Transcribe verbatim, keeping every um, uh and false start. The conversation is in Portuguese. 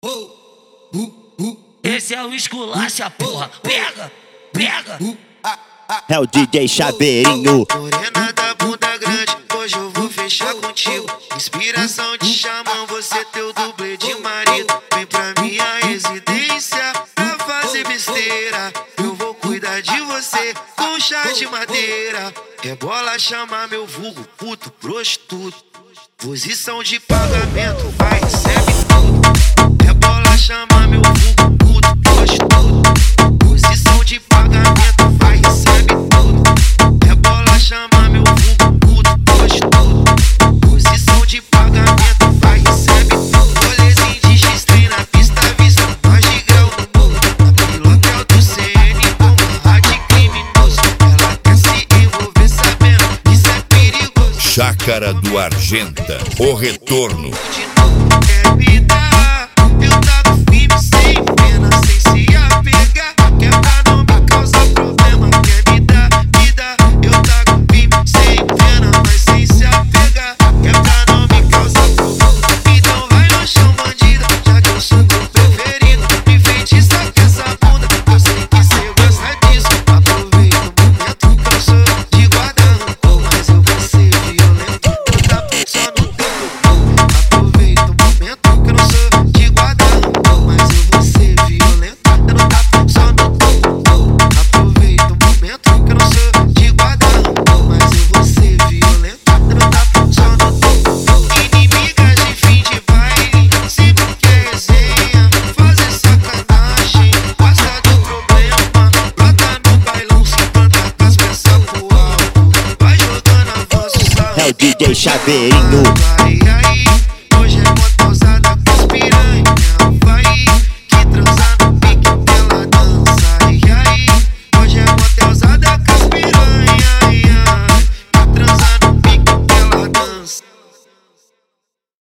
Esse é o esculacha, porra. Pega, pega. É o D J Chaveirinho. Morena da bunda grande, hoje eu vou fechar contigo. Inspiração de xamã, você teu dublê de marido. Vem pra minha residência pra fazer besteira. Eu vou cuidar de você com chá de madeira. Rebola, chama meu vulgo, puto, prostituto. Posição de pagamento, vai, recebe tudo. Rebola, chama meu vulgo, puto, prostituto. Posição de pagamento, vai, recebe tudo. Rebola, chama meu vulgo, puto, prostituto. Posição de pagamento, vai, recebe tudo. Rolezinho de X-Trem na pista, vista, nós de grau no morro. Na pilotel do C N, como rádio criminoso. Ela quer se envolver sabendo que isso é perigoso. Chácara do Argenta, o retorno. Quer me dar, eu tava firme sem pena, sem se apegar. Quer pra não me causar problema. Quer me dar, me dar, eu tava firme sem pena, mas sem se apegar. Quer pra não me causar problema. Então vai no chão, bandida, já que eu sou teu preferido. Me feitiça com essa bunda, eu sei que cê gosta disso. Aproveita o momento que eu sou de guarda-roupa, mas eu vou ser violento. Eu tapo só no teu corpo. Aproveita o momento que eu não sou de guarda-roupa, mas eu vou ser violento. Eu não tapo só no teu corpo. Aproveita o momento que eu não sou de guarda-roupa, mas eu vou ser violento. Eu não tapo só no teu corpo. Inimigas de fim de baile, sempre quer resenha, fazer sacanagem, gosta do problema. Brota no bailão, se planta com as peças pro alto, vai jogando a voz do salão. É o D J Chaveirinho. Vai